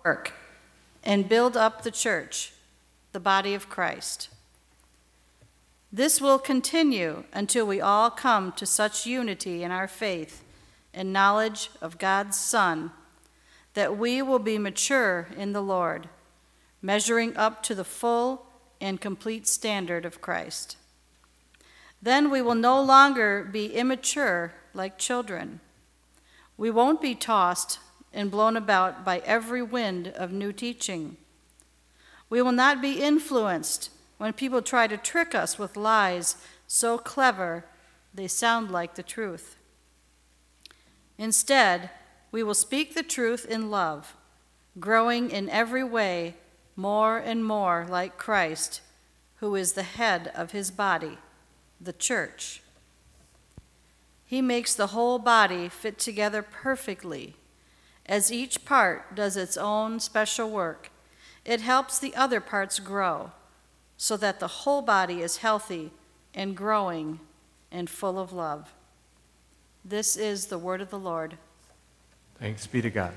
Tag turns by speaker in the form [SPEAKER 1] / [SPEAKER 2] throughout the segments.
[SPEAKER 1] work and build up the church, the body of Christ. This will continue until we all come to such unity in our faith and knowledge of God's Son that we will be mature in the Lord, measuring up to the full and complete standard of Christ. Then we will no longer be immature like children. We won't be tossed and blown about by every wind of new teaching. We will not be influenced when people try to trick us with lies so clever they sound like the truth. Instead, we will speak the truth in love, growing in every way more and more like Christ, who is the head of his body, the church. He makes the whole body fit together perfectly. As each part does its own special work, it helps the other parts grow, so that the whole body is healthy and growing and full of love. This is the word of the Lord.
[SPEAKER 2] Thanks be to God.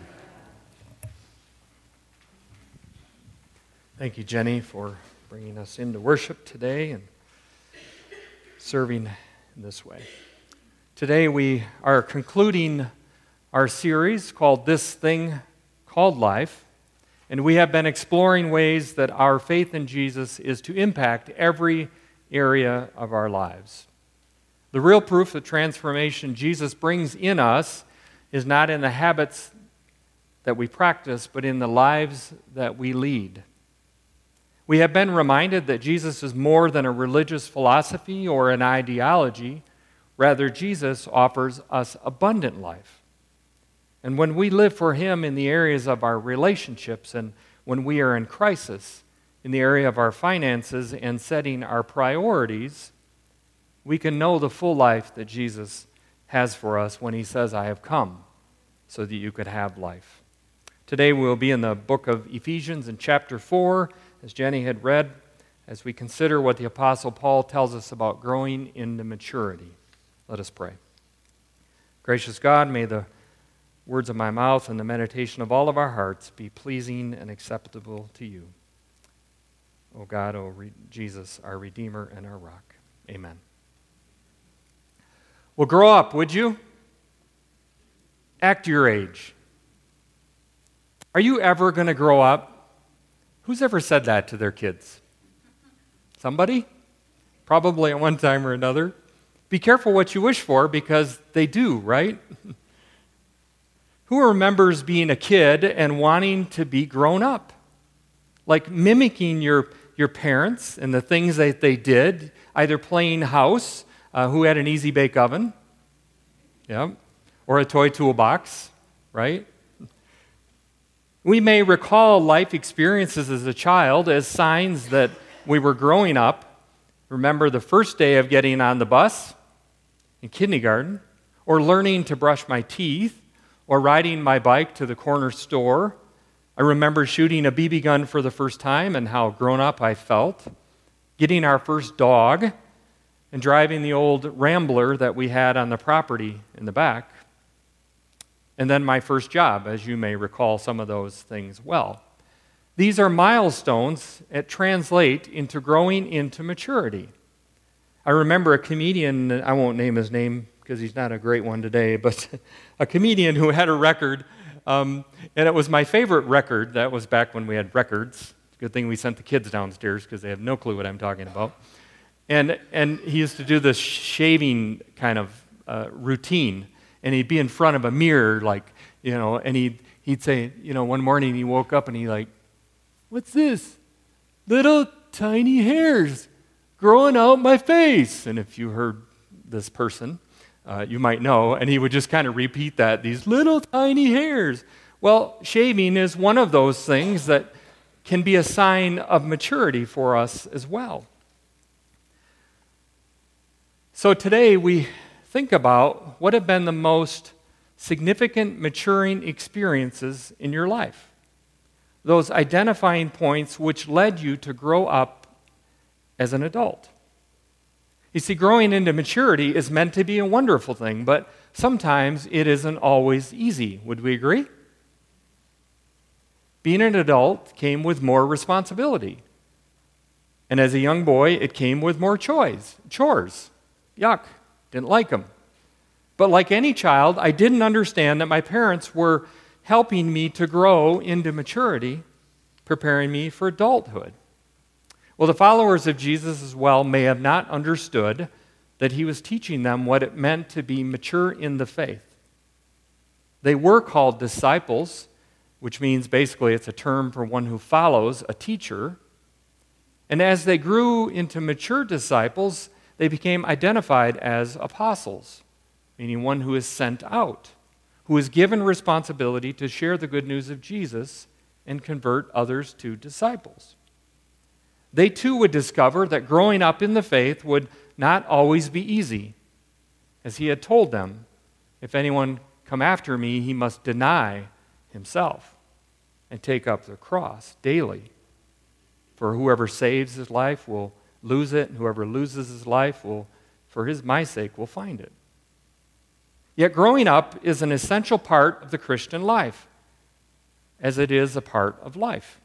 [SPEAKER 2] Thank you, Jenny, for bringing us into worship today and serving in this way. Today we are concluding our series called This Thing Called Life, and we have been exploring ways that our faith in Jesus is to impact every area of our lives. The real proof of transformation Jesus brings in us is not in the habits that we practice, but in the lives that we lead. We have been reminded that Jesus is more than a religious philosophy or an ideology. Rather, Jesus offers us abundant life. And when we live for Him in the areas of our relationships, and when we are in crisis in the area of our finances and setting our priorities, we can know the full life that Jesus has for us when He says, I have come so that you could have life. Today we'll be in the book of Ephesians in chapter 4, as Jenny had read, as we consider what the Apostle Paul tells us about growing into maturity. Let us pray. Gracious God, may the words of my mouth and the meditation of all of our hearts be pleasing and acceptable to you. O God, Jesus, our Redeemer and our rock. Amen. Well, grow up, would you? Act your age. Are you ever going to grow up? Who's ever said that to their kids? Somebody? Probably at one time or another. Be careful what you wish for, because they do, right? Who remembers being a kid and wanting to be grown up? Like mimicking your parents and the things that they did, either playing house, who had an easy bake oven, yeah, or a toy toolbox, right? We may recall life experiences as a child as signs that we were growing up. Remember the first day of getting on the bus in kindergarten, or learning to brush my teeth, or riding my bike to the corner store. I remember shooting a BB gun for the first time and how grown up I felt. Getting our first dog and driving the old Rambler that we had on the property in the back. And then my first job, as you may recall some of those things well. These are milestones that translate into growing into maturity. I remember a comedian, I won't name his name because he's not a great one today, but a comedian who had a record, and it was my favorite record. That was back when we had records. Good thing we sent the kids downstairs because they have no clue what I'm talking about. And he used to do this shaving kind of routine, and he'd be in front of a mirror, like, you know, and he'd say, you know, one morning he woke up and he like, what's this? Little tiny hairs growing out my face. And if you heard this person, you might know, and he would just kind of repeat that, these little tiny hairs. Well, shaving is one of those things that can be a sign of maturity for us as well. So today we think about what have been the most significant maturing experiences in your life. Those identifying points which led you to grow up as an adult. You see, growing into maturity is meant to be a wonderful thing, but sometimes it isn't always easy. Would we agree? Being an adult came with more responsibility. And as a young boy, it came with more chores. Yuck, didn't like them. But like any child, I didn't understand that my parents were helping me to grow into maturity, preparing me for adulthood. Well, the followers of Jesus as well may have not understood that he was teaching them what it meant to be mature in the faith. They were called disciples, which means basically it's a term for one who follows a teacher. And as they grew into mature disciples, they became identified as apostles, meaning one who is sent out, who is given responsibility to share the good news of Jesus and convert others to disciples. They too would discover that growing up in the faith would not always be easy. As he had told them, if anyone come after me, he must deny himself and take up the cross daily. For whoever saves his life will lose it, and whoever loses his life will, for my sake, will find it. Yet growing up is an essential part of the Christian life, as it is a part of life.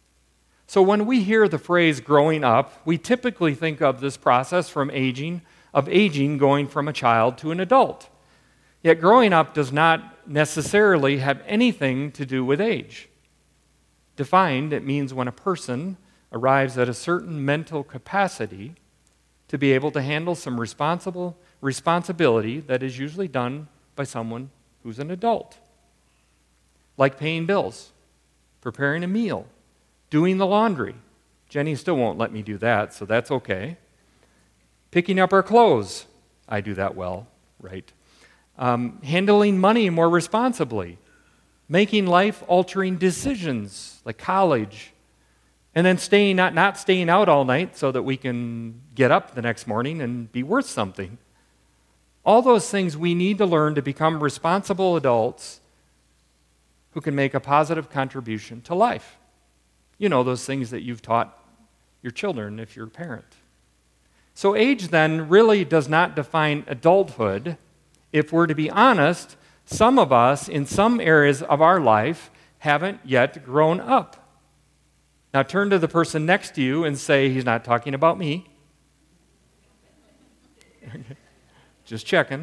[SPEAKER 2] So when we hear the phrase growing up, we typically think of this process from aging going from a child to an adult. Yet growing up does not necessarily have anything to do with age. Defined, it means when a person arrives at a certain mental capacity to be able to handle some responsibility that is usually done by someone who's an adult. Like paying bills, preparing a meal, doing the laundry. Jenny still won't let me do that, so that's okay. Picking up our clothes. I do that well, right? Handling money more responsibly. Making life-altering decisions, like college. And then not staying out all night so that we can get up the next morning and be worth something. All those things we need to learn to become responsible adults who can make a positive contribution to life. You know, those things that you've taught your children if you're a parent. So age then really does not define adulthood. If we're to be honest, some of us in some areas of our life haven't yet grown up. Now turn to the person next to you and say, he's not talking about me. Just checking.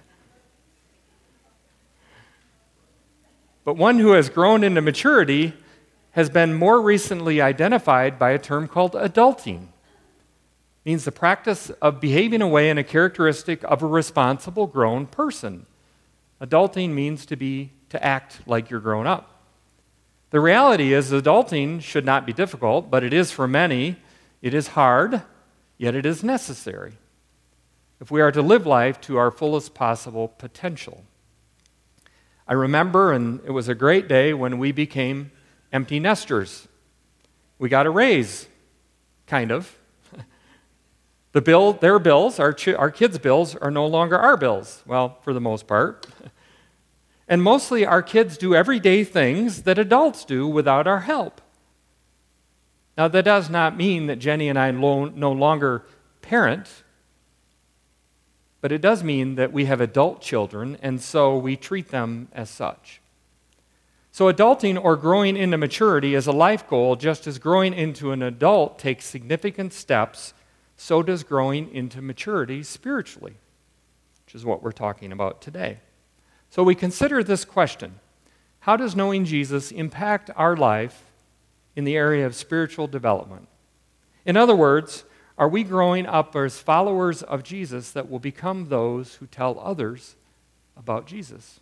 [SPEAKER 2] But one who has grown into maturity has been more recently identified by a term called adulting. It means the practice of behaving away in a characteristic of a responsible grown person. Adulting means to act like you're grown up. The reality is adulting should not be difficult, but it is for many. It is hard, yet it is necessary if we are to live life to our fullest possible potential. I remember, and it was a great day when we became empty nesters. We got a raise, kind of. Their bills, our kids' bills, are no longer our bills. Well, for the most part. And mostly our kids do everyday things that adults do without our help. Now, that does not mean that Jenny and I no longer parent, but it does mean that we have adult children, and so we treat them as such. So adulting or growing into maturity is a life goal. Just as growing into an adult takes significant steps, so does growing into maturity spiritually, which is what we're talking about today. So we consider this question: how does knowing Jesus impact our life in the area of spiritual development? In other words, are we growing up as followers of Jesus that will become those who tell others about Jesus?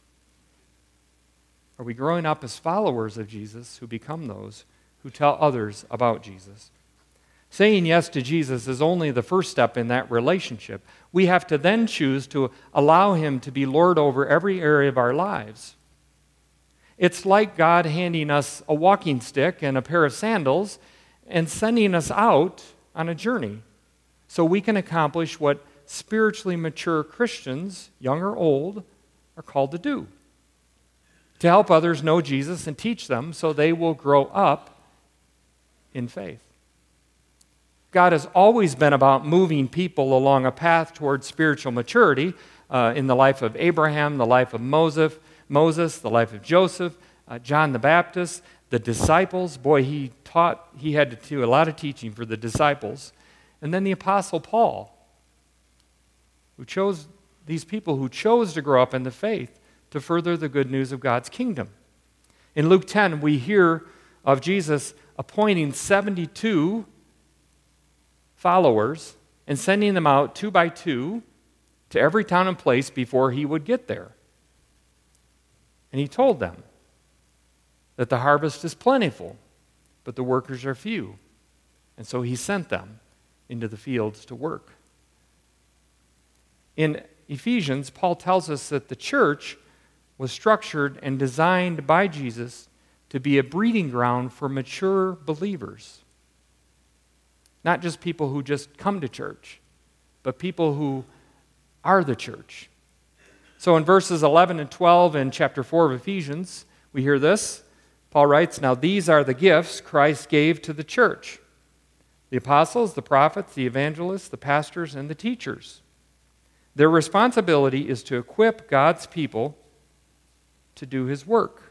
[SPEAKER 2] Are we growing up as followers of Jesus who become those who tell others about Jesus? Saying yes to Jesus is only the first step in that relationship. We have to then choose to allow him to be Lord over every area of our lives. It's like God handing us a walking stick and a pair of sandals and sending us out on a journey so we can accomplish what spiritually mature Christians, young or old, are called to do. To help others know Jesus and teach them so they will grow up in faith. God has always been about moving people along a path towards spiritual maturity in the life of Abraham, the life of Moses, the life of Joseph, John the Baptist. the disciples. Boy, he had to do a lot of teaching for the disciples. And then the Apostle Paul, these people who chose to grow up in the faith to further the good news of God's kingdom. In Luke 10, we hear of Jesus appointing 72 followers and sending them out 2 by 2 to every town and place before he would get there. And he told them that the harvest is plentiful, but the workers are few. And so he sent them into the fields to work. In Ephesians, Paul tells us that the church was structured and designed by Jesus to be a breeding ground for mature believers. Not just people who just come to church, but people who are the church. So in verses 11 and 12 in chapter 4 of Ephesians, we hear this. Paul writes, "Now these are the gifts Christ gave to the church: the apostles, the prophets, the evangelists, the pastors, and the teachers. Their responsibility is to equip God's people to do his work,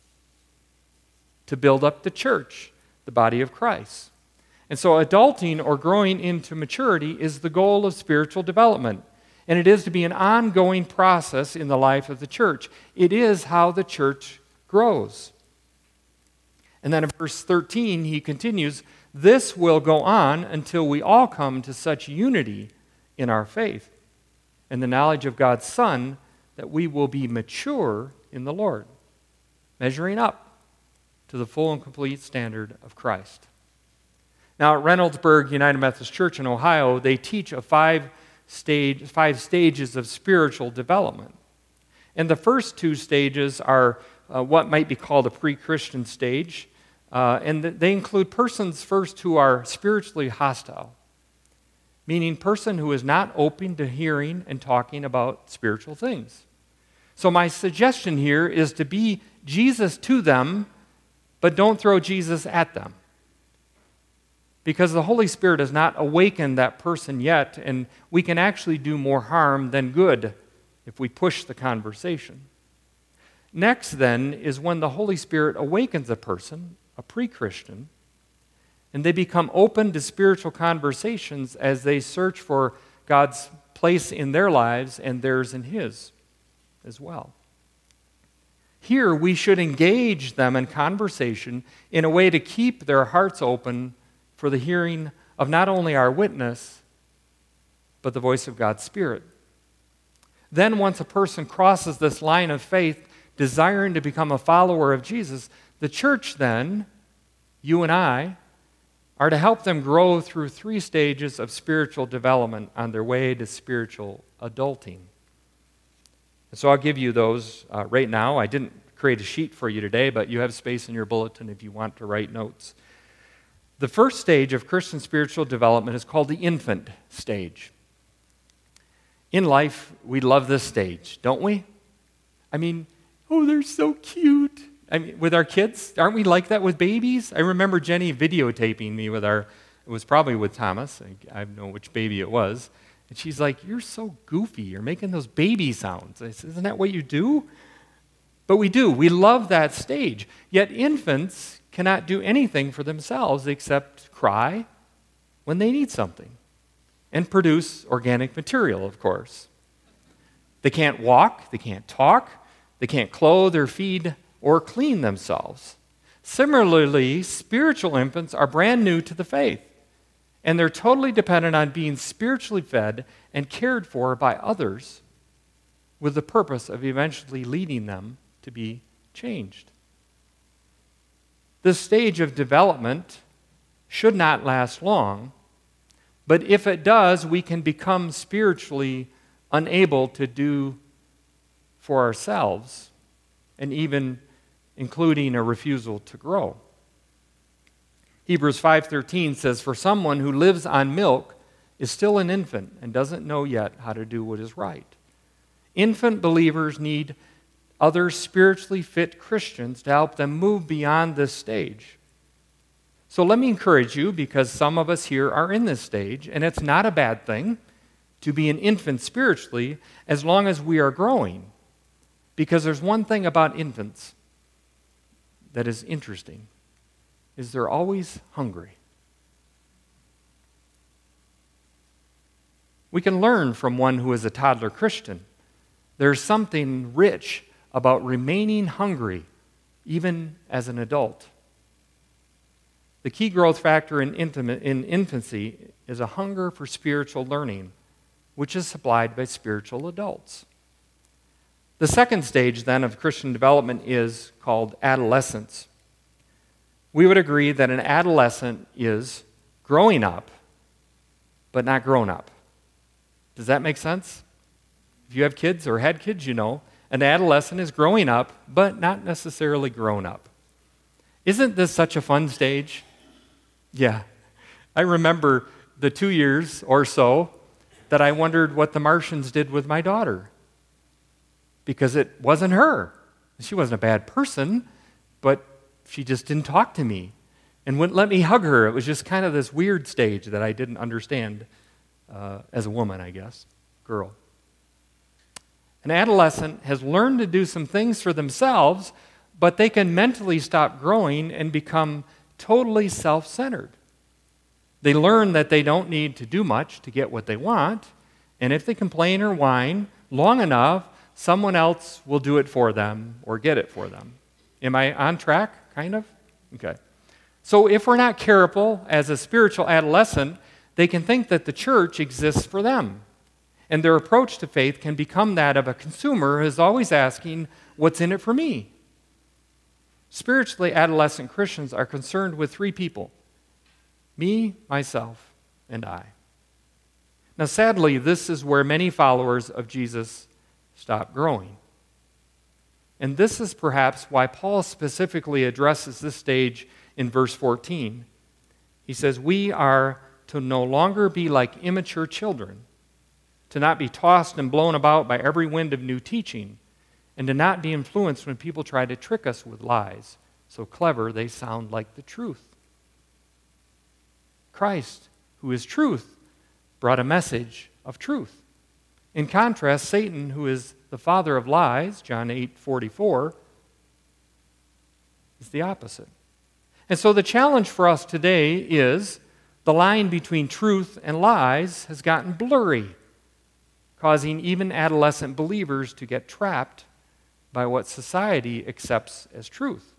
[SPEAKER 2] to build up the church, the body of Christ." And so adulting or growing into maturity is the goal of spiritual development. And it is to be an ongoing process in the life of the church. It is how the church grows. And then in verse 13, he continues, "This will go on until we all come to such unity in our faith and the knowledge of God's Son that we will be mature in the Lord, measuring up to the full and complete standard of Christ." Now, at Reynoldsburg United Methodist Church in Ohio, they teach a five stages of spiritual development. And the first 2 stages are what might be called a pre-Christian stage. And they include persons first who are spiritually hostile, meaning person who is not open to hearing and talking about spiritual things. So my suggestion here is to be Jesus to them, but don't throw Jesus at them. Because the Holy Spirit has not awakened that person yet, and we can actually do more harm than good if we push the conversation. Next, then, is when the Holy Spirit awakens a person, a pre-Christian, and they become open to spiritual conversations as they search for God's place in their lives and theirs in His as well. Here, we should engage them in conversation in a way to keep their hearts open for the hearing of not only our witness, but the voice of God's Spirit. Then once a person crosses this line of faith, desiring to become a follower of Jesus, the church then, you and I, are to help them grow through 3 stages of spiritual development on their way to spiritual adulting. So I'll give you those right now. I didn't create a sheet for you today, but you have space in your bulletin if you want to write notes. The first stage of Christian spiritual development is called the infant stage. In life, we love this stage, don't we? I mean, oh, they're so cute. I mean, with our kids, aren't we like that with babies? I remember Jenny videotaping me with it was probably with Thomas. I don't know which baby it was. And she's like, "You're so goofy. You're making those baby sounds." I said, "Isn't that what you do?" But we do. We love that stage. Yet infants cannot do anything for themselves except cry when they need something and produce organic material, of course. They can't walk, they can't talk, they can't clothe or feed or clean themselves. Similarly, spiritual infants are brand new to the faith, and they're totally dependent on being spiritually fed and cared for by others with the purpose of eventually leading them to be changed. This stage of development should not last long, but if it does, we can become spiritually unable to do for ourselves, and even including a refusal to grow. Hebrews 5:13 says, "For someone who lives on milk is still an infant and doesn't know yet how to do what is right." Infant believers need other spiritually fit Christians to help them move beyond this stage. So let me encourage you, because some of us here are in this stage, and it's not a bad thing to be an infant spiritually as long as we are growing. Because there's one thing about infants. that is interesting is they're always hungry. We can learn from one who is a toddler Christian. There's something rich about remaining hungry even as an adult. The key growth factor in infancy is a hunger for spiritual learning, which is supplied by spiritual adults. The second stage, then, of Christian development is called adolescence. We would agree that an adolescent is growing up, but not grown up. Does that make sense? If you have kids or had kids, you know, an adolescent is growing up, but not necessarily grown up. Isn't this such a fun stage? Yeah. I remember the 2 years or so that I wondered what the Martians did with my daughter. Because it wasn't her. She wasn't a bad person, but she just didn't talk to me and wouldn't let me hug her. It was just kind of this weird stage that I didn't understand as a woman, I guess, girl. An adolescent has learned to do some things for themselves, but they can mentally stop growing and become totally self-centered. They learn that they don't need to do much to get what they want, and if they complain or whine long enough, someone else will do it for them or get it for them. Am I on track, kind of? Okay. So if we're not careful as a spiritual adolescent, they can think that the church exists for them. And their approach to faith can become that of a consumer who is always asking, what's in it for me? Spiritually adolescent Christians are concerned with three people: me, myself, and I. Now, sadly, this is where many followers of Jesus stop growing. And this is perhaps why Paul specifically addresses this stage in verse 14. He says, we are to no longer be like immature children, to not be tossed and blown about by every wind of new teaching, and to not be influenced when people try to trick us with lies, so clever they sound like the truth. Christ, who is truth, brought a message of truth. In contrast, Satan, who is the father of lies, John 8:44, is the opposite. And so the challenge for us today is the line between truth and lies has gotten blurry, causing even adolescent believers to get trapped by what society accepts as truth.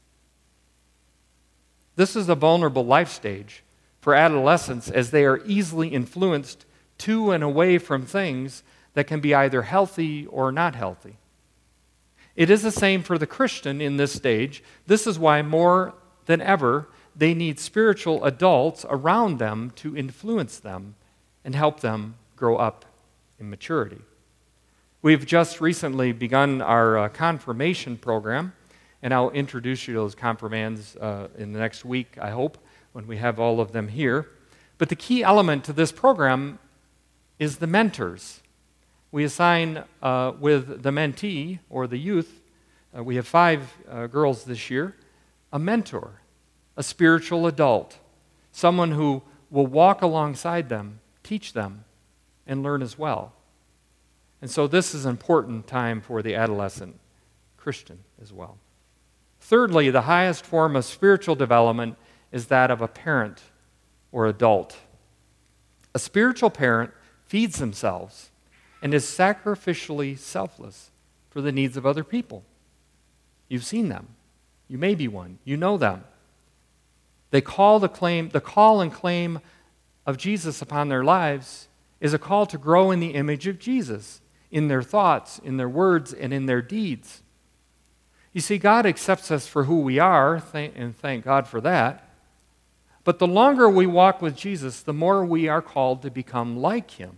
[SPEAKER 2] This is a vulnerable life stage for adolescents as they are easily influenced to and away from things that can be either healthy or not healthy. It is the same for the Christian in this stage. This is why more than ever they need spiritual adults around them to influence them and help them grow up in maturity. We've just recently begun our confirmation program, and I'll introduce you to those confirmands in the next week, I hope, when we have all of them here. But the key element to this program is the mentors. We assign with the mentee, or the youth, we have 5 girls this year, a mentor, a spiritual adult, someone who will walk alongside them, teach them, and learn as well. And so this is an important time for the adolescent Christian as well. Thirdly, the highest form of spiritual development is that of a parent or adult. A spiritual parent feeds themselves and is sacrificially selfless for the needs of other people. You've seen them. You may be one. You know them. The call and claim of Jesus upon their lives is a call to grow in the image of Jesus, in their thoughts, in their words, and in their deeds. You see, God accepts us for who we are, and thank God for that. But the longer we walk with Jesus, the more we are called to become like Him.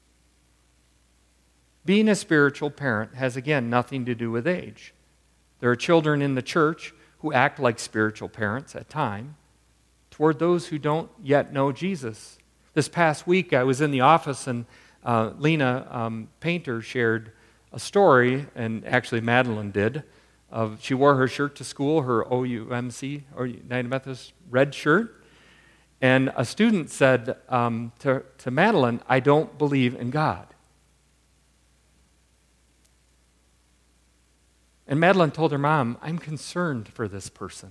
[SPEAKER 2] Being a spiritual parent has, again, nothing to do with age. There are children in the church who act like spiritual parents at times toward those who don't yet know Jesus. This past week, I was in the office, and Lena Painter shared a story, and actually Madeline did. She wore her shirt to school, her OUMC, or United Methodist red shirt, and a student said to Madeline, "I don't believe in God." And Madeline told her mom, I'm concerned for this person.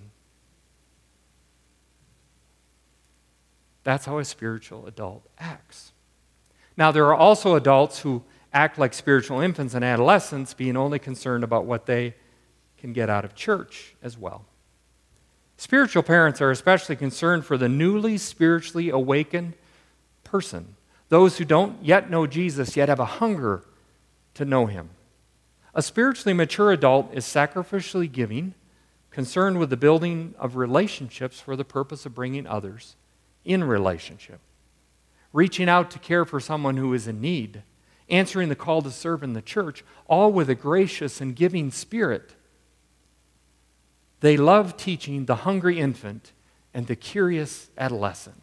[SPEAKER 2] That's how a spiritual adult acts. Now, there are also adults who act like spiritual infants and adolescents, being only concerned about what they can get out of church as well. Spiritual parents are especially concerned for the newly spiritually awakened person, those who don't yet know Jesus, yet have a hunger to know him. A spiritually mature adult is sacrificially giving, concerned with the building of relationships for the purpose of bringing others in relationship, reaching out to care for someone who is in need, answering the call to serve in the church, all with a gracious and giving spirit. They love teaching the hungry infant and the curious adolescent.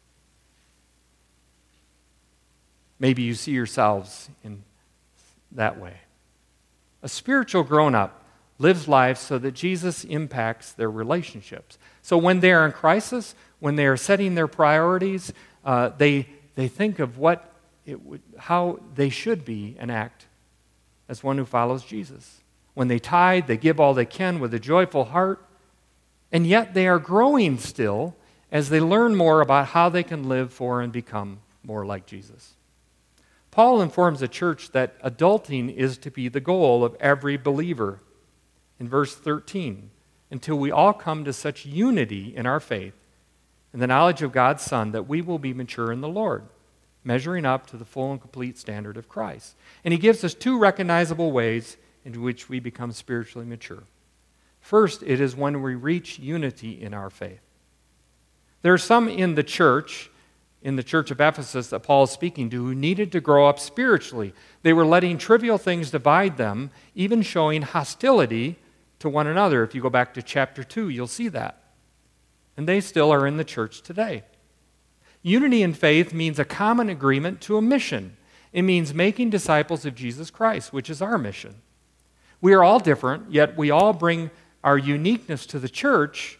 [SPEAKER 2] Maybe you see yourselves in that way. A spiritual grown-up lives life so that Jesus impacts their relationships. So when they are in crisis, when they are setting their priorities, they think of how they should be and act as one who follows Jesus. When they tithe, they give all they can with a joyful heart, and yet they are growing still as they learn more about how they can live for and become more like Jesus. Paul informs the church that adulting is to be the goal of every believer. In verse 13, until we all come to such unity in our faith and the knowledge of God's Son that we will be mature in the Lord, measuring up to the full and complete standard of Christ. And he gives us two recognizable ways in which we become spiritually mature. First, it is when we reach unity in our faith. There are some in the church of Ephesus that Paul is speaking to, who needed to grow up spiritually. They were letting trivial things divide them, even showing hostility to one another. If you go back to chapter 2, you'll see that. And they still are in the church today. Unity in faith means a common agreement to a mission. It means making disciples of Jesus Christ, which is our mission. We are all different, yet we all bring our uniqueness to the church.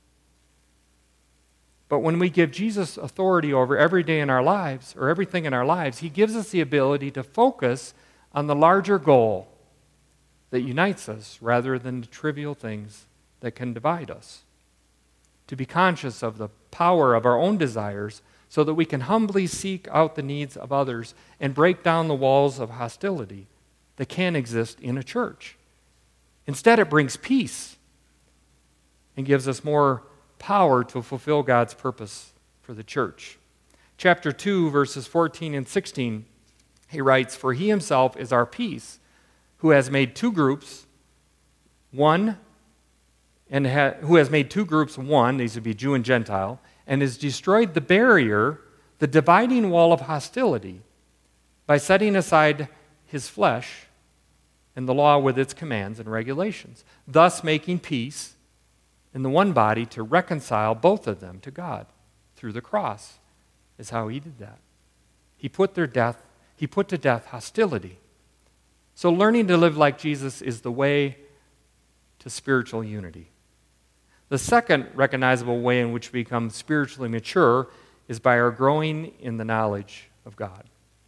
[SPEAKER 2] But when we give Jesus authority over every day in our lives, or everything in our lives, he gives us the ability to focus on the larger goal that unites us rather than the trivial things that can divide us. To be conscious of the power of our own desires so that we can humbly seek out the needs of others and break down the walls of hostility that can exist in a church. Instead, it brings peace and gives us more power to fulfill God's purpose for the church. Chapter 2, verses 14 and 16, he writes, "For he himself is our peace, who has made two groups one, who has made two groups one, these would be Jew and Gentile, and has destroyed the barrier, the dividing wall of hostility, by setting aside his flesh and the law with its commands and regulations, thus making peace in the one body to reconcile both of them to God through the cross," is how he did that. He put to death hostility. So learning to live like Jesus is the way to spiritual unity. The second recognizable way in which we become spiritually mature is by our growing in the knowledge of God.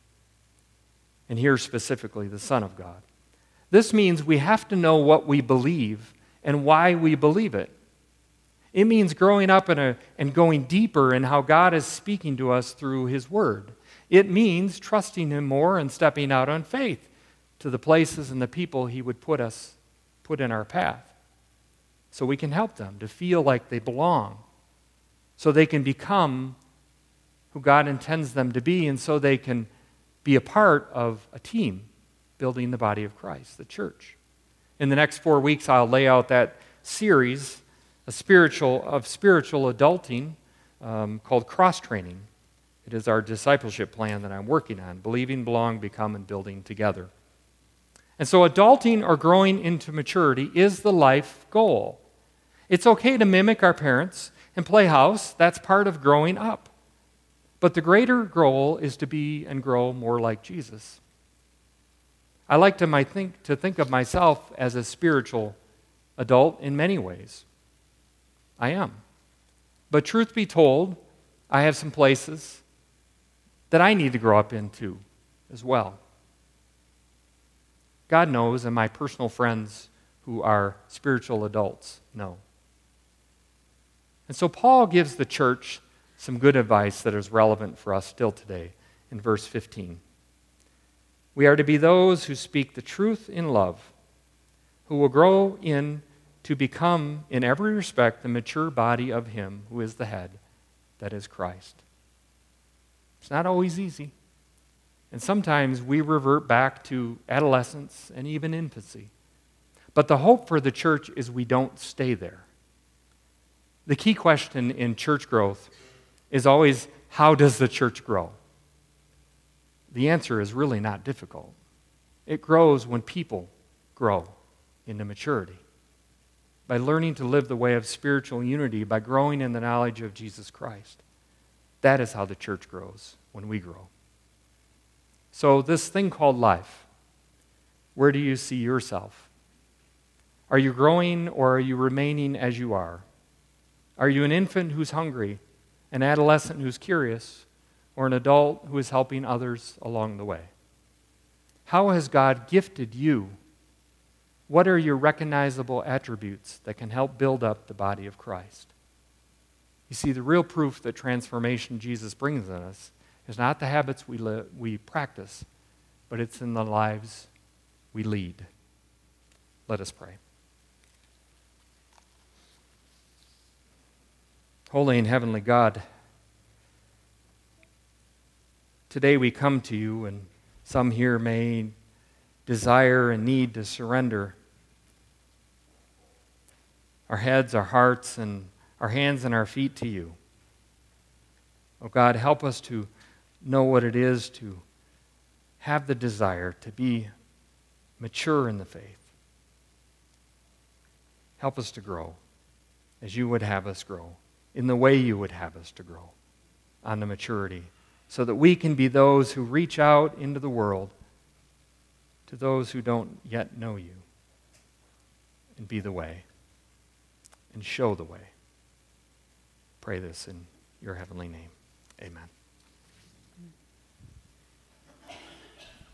[SPEAKER 2] And here specifically, the Son of God. This means we have to know what we believe and why we believe it. It means growing up and going deeper in how God is speaking to us through his word. It means trusting him more and stepping out on faith to the places and the people he would put in our path, so we can help them to feel like they belong, so they can become who God intends them to be, and so they can be a part of a team building the body of Christ, the church. In the next 4 weeks, I'll lay out that series of spiritual adulting called Cross Training. It is our discipleship plan that I'm working on, believing, belong, become, and building together. And so adulting or growing into maturity is the life goal. It's okay to mimic our parents and play house. That's part of growing up. But the greater goal is to be and grow more like Jesus. I like to think of myself as a spiritual adult in many ways. I am. But truth be told, I have some places that I need to grow up into as well. God knows, and my personal friends who are spiritual adults know. And so Paul gives the church some good advice that is relevant for us still today in verse 15. We are to be those who speak the truth in love, who will grow in to become, in every respect, the mature body of Him who is the head, that is Christ. It's not always easy. And sometimes we revert back to adolescence and even infancy. But the hope for the church is we don't stay there. The key question in church growth is always, how does the church grow? The answer is really not difficult. It grows when people grow into maturity. By learning to live the way of spiritual unity, by growing in the knowledge of Jesus Christ. That is how the church grows, when we grow. So this thing called life, where do you see yourself? Are you growing or are you remaining as you are? Are you an infant who's hungry, an adolescent who's curious, or an adult who is helping others along the way? How has God gifted you? What are your recognizable attributes that can help build up the body of Christ? You see, the real proof that transformation Jesus brings in us is not the habits we practice, but it's in the lives we lead. Let us pray. Holy and heavenly God, today we come to you, and some here may desire and need to surrender our heads, our hearts, and our hands and our feet to you. Oh God, help us to know what it is to have the desire to be mature in the faith. Help us to grow as you would have us grow, in the way you would have us to grow, on the maturity, so that we can be those who reach out into the world to those who don't yet know you, and be the way, and show the way. Pray this in your heavenly name. Amen.